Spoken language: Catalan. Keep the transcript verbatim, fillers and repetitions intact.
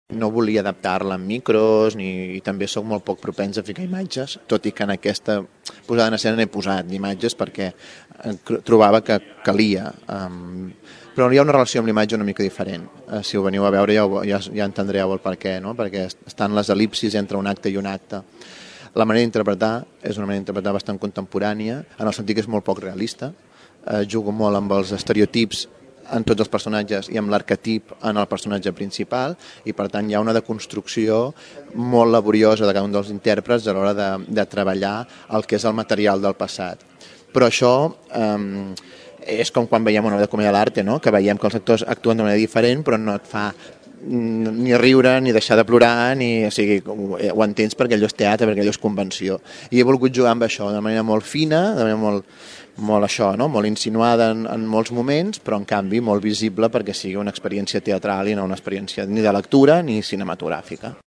No volia adaptar-la en micros, ni i també sóc molt poc propens a ficar imatges, tot i que en aquesta posada en escena n'he posat d'imatges perquè trobava que calia. Um, però hi ha una relació amb l'imatge una mica diferent. Uh, si ho veniu a veure ja, ja, ja entendreu el per què, no? Perquè estan les el·lipsis entre un acte i un acte. La manera d'interpretar és una manera d'interpretar bastant contemporània, en el sentit que és molt poc realista. Uh, jugo molt amb els estereotips en tots els personatges i amb l'arquetip en el personatge principal, i per tant hi ha una deconstrucció molt laboriosa de cada un dels intèrprets a l'hora de, de treballar el que és el material del passat. Però això eh, és com quan veiem una obra de comèdia de l'arte, no? Que veiem que els actors actuen de manera diferent però no et fa ni riure, ni deixar de plorar, ni, o sigui, ho entens perquè allò és teatre, perquè allò és convenció. I he volgut jugar amb això de manera molt fina, de manera molt, molt això, no? Molt insinuada en, en molts moments, però en canvi molt visible perquè sigui una experiència teatral i no una experiència ni de lectura ni cinematogràfica.